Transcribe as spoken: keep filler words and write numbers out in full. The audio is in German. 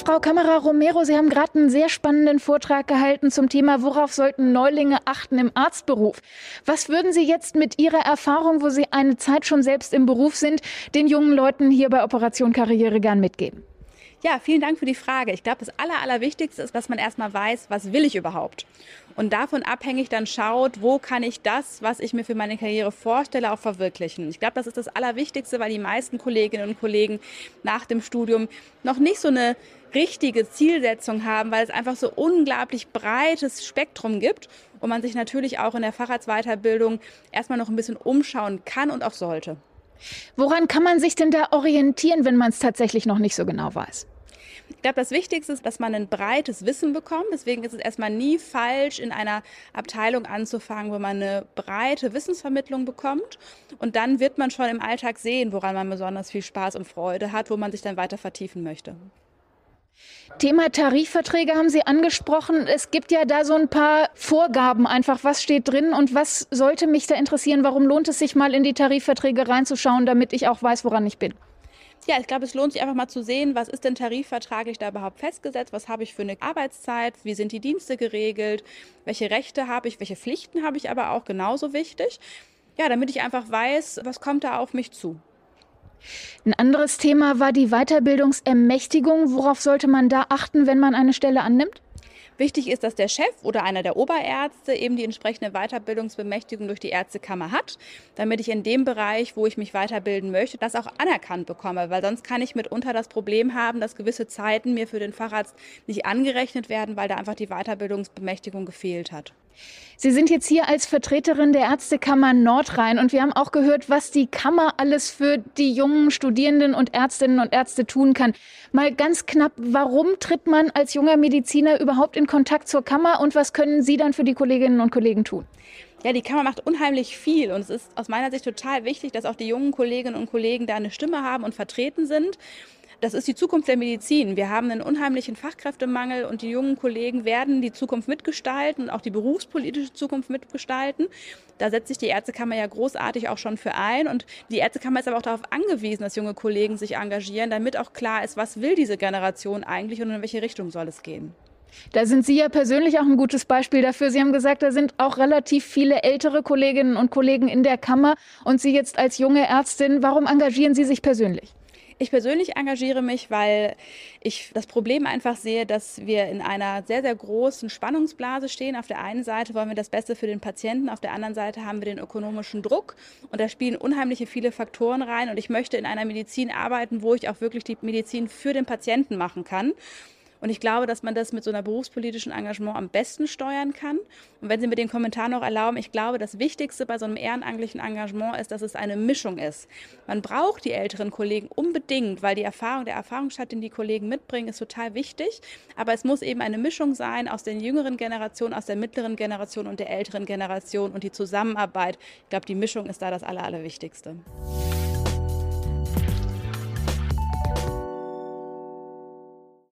Frau Camara-Romero, Sie haben gerade einen sehr spannenden Vortrag gehalten zum Thema, worauf sollten Neulinge achten im Arztberuf. Was würden Sie jetzt mit Ihrer Erfahrung, wo Sie eine Zeit schon selbst im Beruf sind, den jungen Leuten hier bei Operation Karriere gern mitgeben? Ja, vielen Dank für die Frage. Ich glaube, das Aller, Allerwichtigste ist, dass man erstmal weiß, was will ich überhaupt? Und davon abhängig dann schaut, wo kann ich das, was ich mir für meine Karriere vorstelle, auch verwirklichen. Ich glaube, das ist das Allerwichtigste, weil die meisten Kolleginnen und Kollegen nach dem Studium noch nicht so eine richtige Zielsetzung haben, weil es einfach so unglaublich breites Spektrum gibt und man sich natürlich auch in der Facharztweiterbildung erstmal noch ein bisschen umschauen kann und auch sollte. Woran kann man sich denn da orientieren, wenn man es tatsächlich noch nicht so genau weiß? Ich glaube, das Wichtigste ist, dass man ein breites Wissen bekommt. Deswegen ist es erstmal nie falsch, in einer Abteilung anzufangen, wo man eine breite Wissensvermittlung bekommt. Und dann wird man schon im Alltag sehen, woran man besonders viel Spaß und Freude hat, wo man sich dann weiter vertiefen möchte. Thema Tarifverträge haben Sie angesprochen. Es gibt ja da so ein paar Vorgaben einfach. Was steht drin und was sollte mich da interessieren? Warum lohnt es sich mal in die Tarifverträge reinzuschauen, damit ich auch weiß, woran ich bin? Ja, ich glaube, es lohnt sich einfach mal zu sehen, was ist denn tarifvertraglich da überhaupt festgesetzt, was habe ich für eine Arbeitszeit, wie sind die Dienste geregelt, welche Rechte habe ich, welche Pflichten habe ich aber auch, genauso wichtig. Ja, damit ich einfach weiß, was kommt da auf mich zu. Ein anderes Thema war die Weiterbildungsermächtigung. Worauf sollte man da achten, wenn man eine Stelle annimmt? Wichtig ist, dass der Chef oder einer der Oberärzte eben die entsprechende Weiterbildungsbemächtigung durch die Ärztekammer hat, damit ich in dem Bereich, wo ich mich weiterbilden möchte, das auch anerkannt bekomme. Weil sonst kann ich mitunter das Problem haben, dass gewisse Zeiten mir für den Facharzt nicht angerechnet werden, weil da einfach die Weiterbildungsbemächtigung gefehlt hat. Sie sind jetzt hier als Vertreterin der Ärztekammer Nordrhein und wir haben auch gehört, was die Kammer alles für die jungen Studierenden und Ärztinnen und Ärzte tun kann. Mal ganz knapp, warum tritt man als junger Mediziner überhaupt in Kontakt zur Kammer und was können Sie dann für die Kolleginnen und Kollegen tun? Ja, die Kammer macht unheimlich viel und es ist aus meiner Sicht total wichtig, dass auch die jungen Kolleginnen und Kollegen da eine Stimme haben und vertreten sind. Das ist die Zukunft der Medizin. Wir haben einen unheimlichen Fachkräftemangel und die jungen Kollegen werden die Zukunft mitgestalten und auch die berufspolitische Zukunft mitgestalten. Da setzt sich die Ärztekammer ja großartig auch schon für ein und die Ärztekammer ist aber auch darauf angewiesen, dass junge Kollegen sich engagieren, damit auch klar ist, was will diese Generation eigentlich und in welche Richtung soll es gehen. Da sind Sie ja persönlich auch ein gutes Beispiel dafür. Sie haben gesagt, da sind auch relativ viele ältere Kolleginnen und Kollegen in der Kammer und Sie jetzt als junge Ärztin, warum engagieren Sie sich persönlich? Ich persönlich engagiere mich, weil ich das Problem einfach sehe, dass wir in einer sehr, sehr großen Spannungsblase stehen. Auf der einen Seite wollen wir das Beste für den Patienten, auf der anderen Seite haben wir den ökonomischen Druck und da spielen unheimliche viele Faktoren rein und ich möchte in einer Medizin arbeiten, wo ich auch wirklich die Medizin für den Patienten machen kann. Und ich glaube, dass man das mit so einer berufspolitischen Engagement am besten steuern kann. Und wenn Sie mir den Kommentar noch erlauben, ich glaube, das Wichtigste bei so einem ehrenamtlichen Engagement ist, dass es eine Mischung ist. Man braucht die älteren Kollegen unbedingt, weil die Erfahrung, der Erfahrungsschatz, den die Kollegen mitbringen, ist total wichtig. Aber es muss eben eine Mischung sein aus den jüngeren Generationen, aus der mittleren Generation und der älteren Generation und die Zusammenarbeit. Ich glaube, die Mischung ist da das Aller, Allerwichtigste.